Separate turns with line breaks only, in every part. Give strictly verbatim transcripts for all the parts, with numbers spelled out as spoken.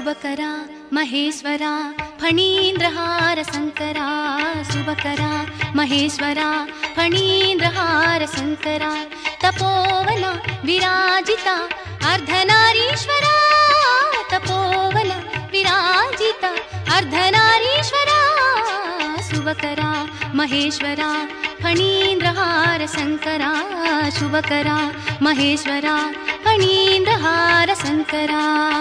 ಶುಭಕರ ಮಹೇಶ್ವರ ಫಣೀಂದ್ರಹಾರ ಶಂಕರ ಶುಭಕರ ಮಹೇಶ್ವರ ಫಣೀಂದ್ರಹಾರ ಶಂಕರ ತಪೋವನ ವಿರಾಜಿತ ಅರ್ಧನಾರೀಶ್ವರ ತಪೋವನ ವಿರಾಜಿತ ಅರ್ಧನಾರೀಶ್ವರ ಶುಭಕರ ಮಹೇಶ್ವರ ಫಣೀಂದ್ರಹಾರ ಶಂಕರ ಶುಭಕರ ಮಹೇಶ್ವರ ಫಣೀಂದ್ರಹಾರ ಶಂಕರ.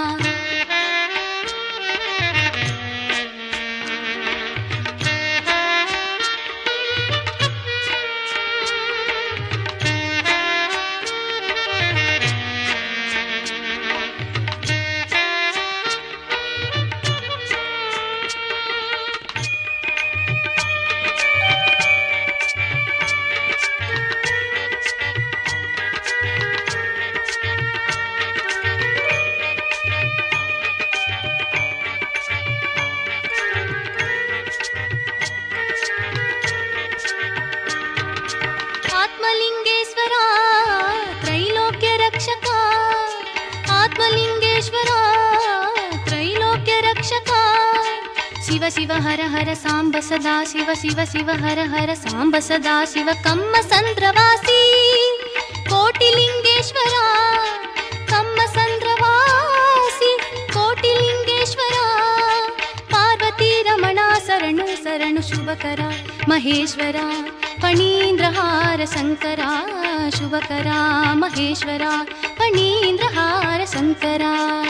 ಶಿವ ಶಿವ ಹರ ಹರ ಸಾಂಬ ಸದಾ ಶಿವ ಶಿವ ಶಿವ ಹರ ಹರ ಸಾಂಬ ಸದಾ ಶಿವ ಕಮ್ಮ ಸಂದ್ರವಾಸಿ ಕೋಟಿಲಿಂಗೇಶ್ವರ ಕಮ್ಮ ಸಂದ್ರವಾಸಿ ಕೋಟಿಲಿಂಗೇಶ್ವರ ಪಾರ್ವತಿ ರಮಣ ಶರಣು ಶರಣು ಶುಭಕರ ಮಹೇಶ್ವರ ಫಣೀಂದ್ರಹಾರ ಶಂಕರ ಶುಭಕರ ಮಹೇಶ್ವರ ಫಣೀಂದ್ರಹಾರ ಶಂಕರ.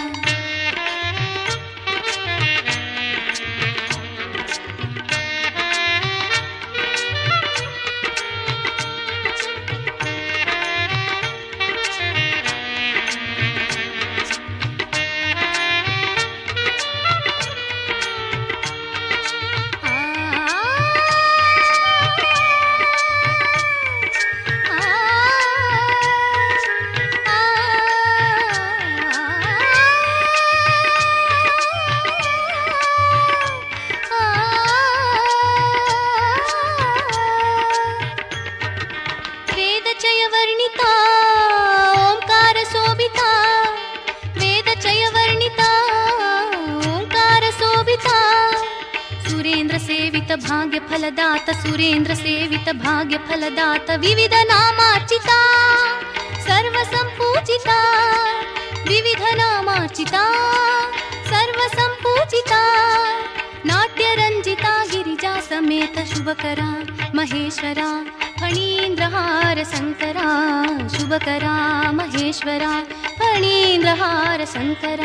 ಭಾಗ್ಯ ಫಲದಾತ ಸುರೇಂದ್ರ ಸೇವಿತ ಭಾಗ್ಯ ಫಲದಾತ ವಿವಿಧ ನಾಮಾರ್ಚಿತ ಸರ್ವ ಸಂಪೂಜಿತ ವಿವಿಧ ನಾಮಾರ್ಚಿತ ಸರ್ವ ಸಂಪೂಜಿತ ನಾಟ್ಯ ರಂಜಿತ ಗಿರಿಜಾ ಸಮೇತ ಶುಭಕರ ಮಹೇಶ್ವರ ಫಣೀಂದ್ರಹಾರ ಶಂಕರ ಶುಭಕರ ಮಹೇಶ್ವರ ಫಣೀಂದ್ರಹಾರ ಶಂಕರ.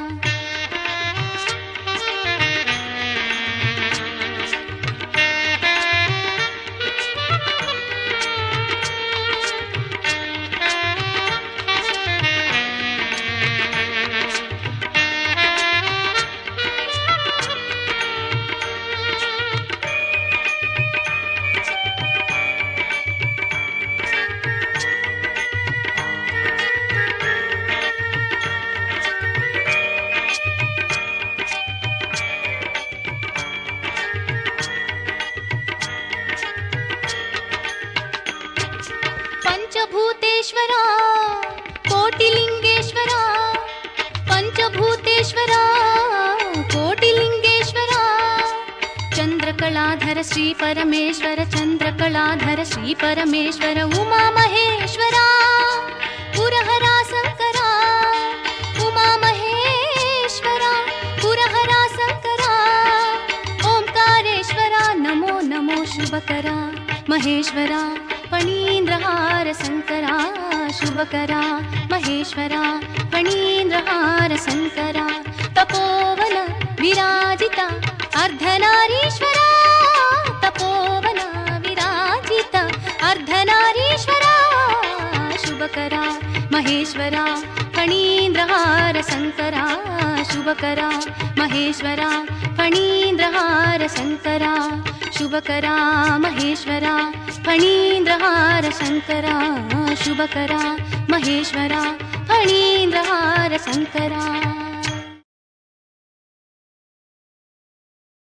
ಪಂಚಭೂತೇಶ್ವರ ಕೋಟಿಲಿಂಗೇಶ್ವರ ಪಂಚಭೂತೇಶ್ವರ ಕೋಟಿಲಿಂಗೇಶ್ವರ ಚಂದ್ರಕಲಾಧರ ಶ್ರೀ ಪರಮೇಶ್ವರ ಚಂದ್ರಕಲಾಧರ ಶ್ರೀ ಪರಮೇಶ್ವರ ಉಮಾ ಮಹೇಶ್ವರ ಪುರಹರ ಶಂಕರ ಉಮಾ ಮಹೇಶ್ವರ ಪುರಹರ ಶಂಕರ ಓಂಕಾರೇಶ್ವರ ನಮೋ ನಮೋ ಶುಭಕರ ಮಹೇಶ್ವರ ಫಣೀಂದ್ರಹಾರ ಶಂಕರ ಶುಭಕರ ಮಹೇಶ್ವರ ಫಣೀಂದ್ರಹಾರ ಶಂಕರ ತಪೋವನ ವಿರಾಜಿತ ಅರ್ಧನಾರೀಶ್ವರ ತಪೋವನ ವಿರಾಜಿತ ಅರ್ಧನಾರೀಶ್ವರ ಶುಭಕರ ಮಹೇಶ್ವರ ಫಣೀಂದ್ರಹಾರ ಶಂಕರ ಶುಭಕರ ಮಹೇಶ್ವರ ಫಣೀಂದ್ರಹಾರ ಶಂಕರ ಶುಭಕರ ಮಹೇಶ್ವರ ಫಣೀಂದ್ರಹಾರ ಶಂಕರ ಶುಭಕರ ಮಹೇಶ್ವರ ಫಣೀಂದ್ರಹಾರ ಶಂಕರ.